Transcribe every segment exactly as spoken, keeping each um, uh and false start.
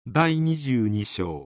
だいにじゅうに章。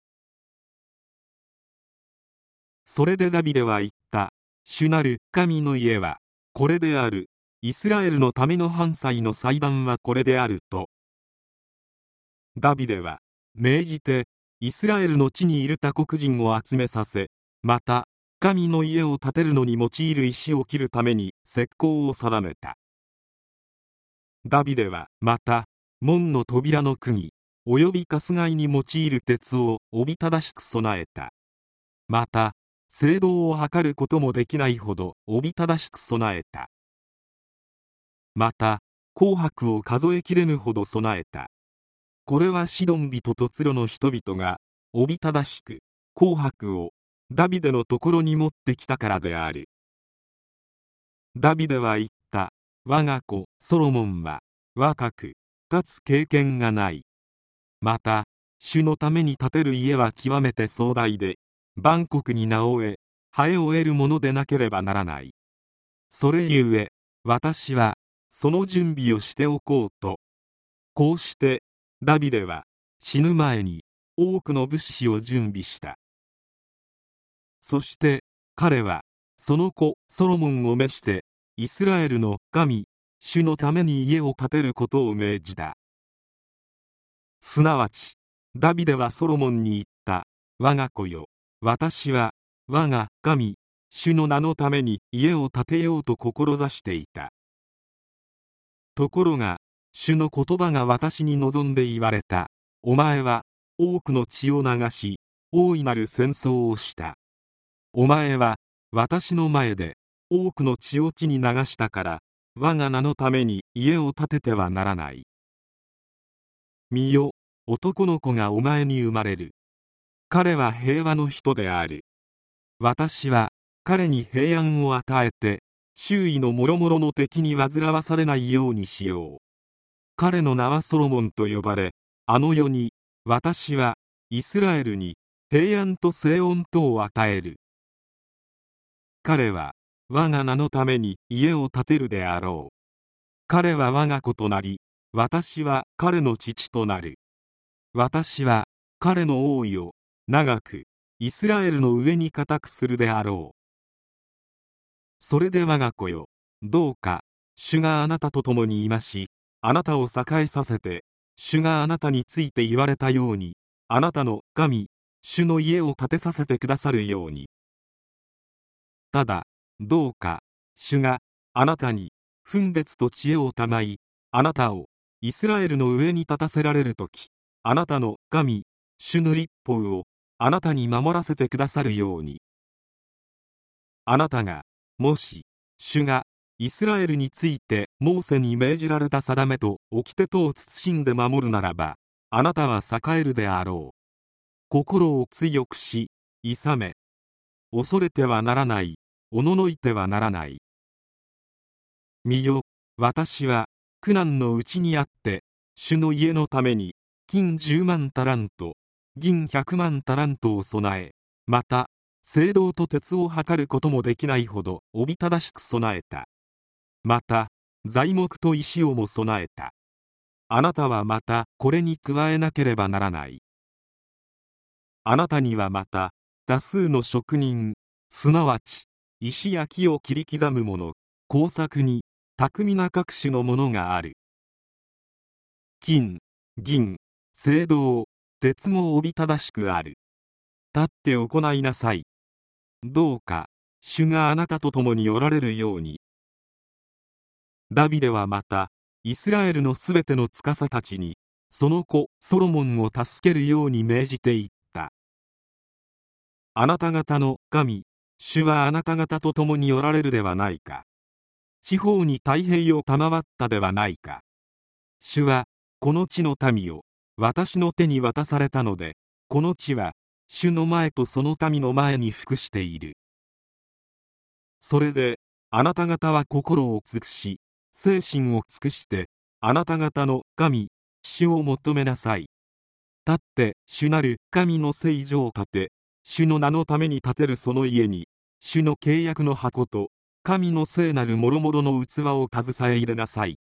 それでダビデは言った。主なる神の家はこれである。イスラエルのための燔祭の祭壇はこれであると。ダビデは命じてイスラエルの地にいる他国人を集めさせ、また神の家を建てるのに用いる石を切るために石膏を定めた。ダビデはまた門の扉の釘および春日井に用いる鉄をおびただしく備えた。また聖堂を測ることもできないほどおびただしく備えた。また紅白を数えきれぬほど備えた。これはシドン人とツロの人々がおびただしく紅白をダビデのところに持ってきたからである。ダビデは言った。我が子ソロモンは若くかつ経験がない。また主のために建てる家は極めて壮大で万国に名を得栄えを得るものでなければならない。それゆえ私はその準備をしておこうと。こうしてダビデは死ぬ前に多くの物資を準備した。そして彼はその子ソロモンを召してイスラエルの神主のために家を建てることを命じた。すなわちダビデはソロモンに言った。我が子よ、私は我が神主の名のために家を建てようと志していた。ところが主の言葉が私に望んで言われた。お前は多くの血を流し大いなる戦争をした。お前は私の前で多くの血を地に流したから我が名のために家を建ててはならない。見よ、男の子がお前に生まれる。彼は平和の人である。私は彼に平安を与えて周囲の諸々の敵に煩わされないようにしよう。彼の名はソロモンと呼ばれ、あの世に私はイスラエルに平安と静穏とを与える。彼は我が名のために家を建てるであろう。彼は我が子となり、私は彼の父となる。私は彼の王位を長くイスラエルの上に固くするであろう。それで我が子よ、どうか主があなたと共にいまし、あなたを栄えさせて、主があなたについて言われたように、あなたの神主の家を建てさせてくださるように。ただどうか主があなたに分別と知恵をたまい、あなたをイスラエルの上に立たせられるとき、あなたの神主の律法をあなたに守らせてくださるように。あなたがもし主がイスラエルについてモーセに命じられた定めと掟とを慎んで守るならば、あなたは栄えるであろう。心を強くし勇め、恐れてはならない、おののいてはならない。見よ、私は苦難のうちにあって主の家のために金じゅうまんタラント、銀ひゃくまんタラントを備え、また青銅と鉄を測ることもできないほどおびただしく備えた。また材木と石をも備えた。あなたはまたこれに加えなければならない。あなたにはまた多数の職人、すなわち石や木を切り刻む者、工作に巧みな各種のものがある。金、銀、青銅、鉄もおびただしくある。立って行いなさい。どうか主があなたと共におられるように。ダビデはまたイスラエルのすべての司たちにその子ソロモンを助けるように命じていった。あなた方の神主はあなた方と共におられるではないか。地方に太平を賜ったではないか。主はこの地の民を私の手に渡されたので、この地は主の前とその民の前に服している。それであなた方は心を尽くし精神を尽くしてあなた方の神主を求めなさい。立って主なる神の聖所を建て、主の名のために建てるその家に主の契約の箱と神の聖なる諸々の器を携え入れなさい。